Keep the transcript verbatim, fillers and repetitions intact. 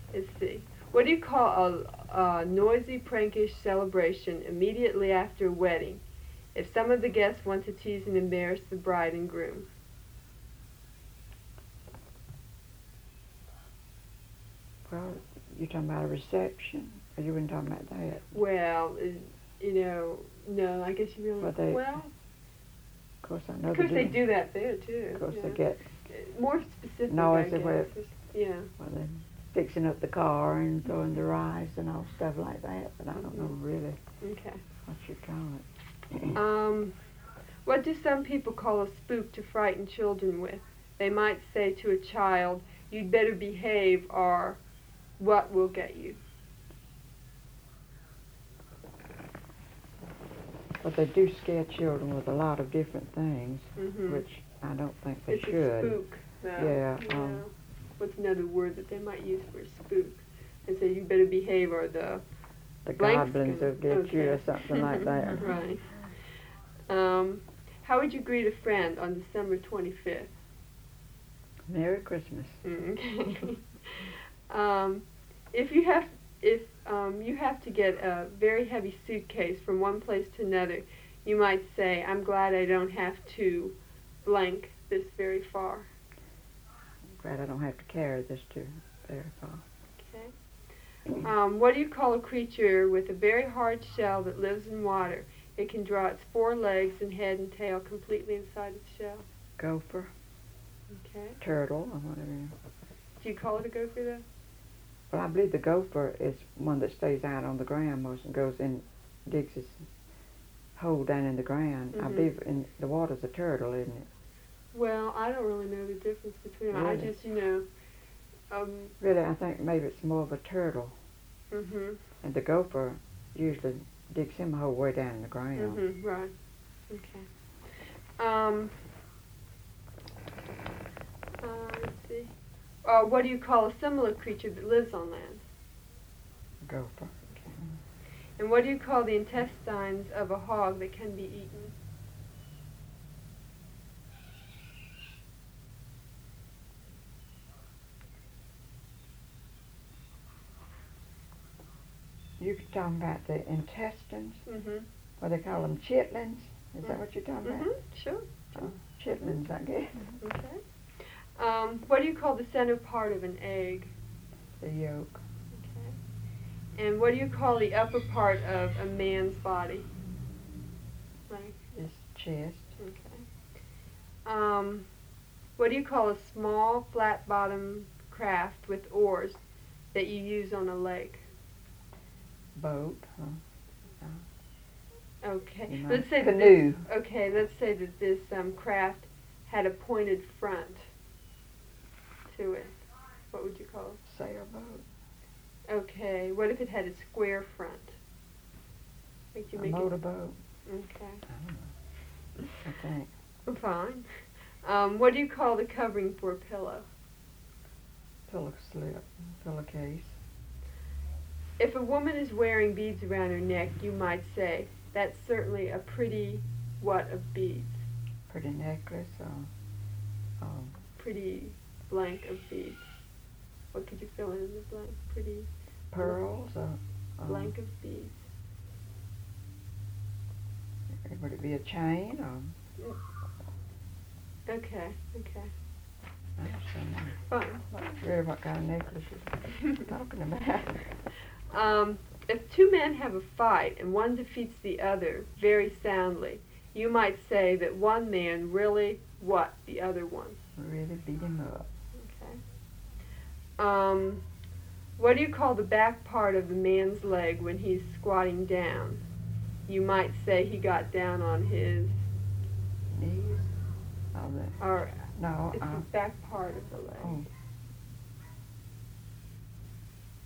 Let's see. What do you call a, a noisy, prankish celebration immediately after a wedding if some of the guests want to tease and embarrass the bride and groom? Well, you're talking about a reception, or you weren't talking about that? Well, is, you know, no, I guess you really, Well, they, well, of course I know of course they they do. do that there, too. Of course yeah. they get Uh, More specific, noisy I guess. with- Yeah. well, they're fixing up the car and throwing the rice and all stuff like that, but I don't know really Okay. what you call it. Um, what do some people call a spook to frighten children with? They might say to a child, "You'd better behave," or "What will get you?" But they do scare children with a lot of different things, Mm-hmm. which I don't think they It's should. a spook. Though. Yeah, You um, know. What's another word that they might use for a spook? And say, "You better behave," or the The blank's goblins gonna- will get you or okay. something like that. Right. Um, how would you greet a friend on December twenty-fifth? Merry Christmas. Okay. um, if you have if um, you have to get a very heavy suitcase from one place to another, you might say, "I'm glad I don't have to blank this very far." Glad I don't have to carry this too very far. Okay. Um, what do you call a creature with a very hard shell that lives in water? It can draw its four legs and head and tail completely inside its shell. Gopher, Okay. turtle, or whatever. you- Do you call it a gopher though? Well, I believe the gopher is one that stays out on the ground most and goes in, digs his hole down in the ground. I Mhm. believe in the water's a turtle, isn't it? Well, I don't really know the difference between them. I Really? just, you know, um, Really, I think maybe it's more of a turtle. mhm, And the gopher usually digs him a hole way down in the ground. mhm, right, okay. Um, uh, let's see. Uh, what do you call a similar creature that lives on land? Gopher. And what do you call the intestines of a hog that can be eaten? You're talking about the intestines, Mhm. what they call them, chitlins? Is that what you're talking Mhm. about? Sure. Oh, chitlins, I guess. Okay. Um, what do you call the center part of an egg? The yolk. Okay. And what do you call the upper part of a man's body? Like, His chest. okay. Um, what do you call a small, flat-bottomed craft with oars that you use on a lake? Boat. Huh? Okay. You might- Let's say that Canoe. this, okay. Let's say that this um, craft had a pointed front to it. What would you call it? Sailboat. Okay. What if it had a square front? Like you A make it. motorboat. Okay. I don't know. I think. Fine. Um, what do you call the covering for a pillow? Pillow slip. Pillowcase. If a woman is wearing beads around her neck, you might say, "That's certainly a pretty what of beads?" Pretty necklace. Or, oh, Pretty blank of beads. What could you fill in the blank? Pretty pearls. Or, um, blank of beads. Would it be a chain? Or Okay, okay. I don't know. Fine. Not really what kind of necklace you're talking about. Um, if two men have a fight and one defeats the other very soundly, you might say that one man really what the other one. Really beat him up. Okay. Um, what do you call the back part of the man's leg when he's squatting down? You might say he got down on his, Knees. Oh, the, or no. it's Uh, the back part of the leg. oh,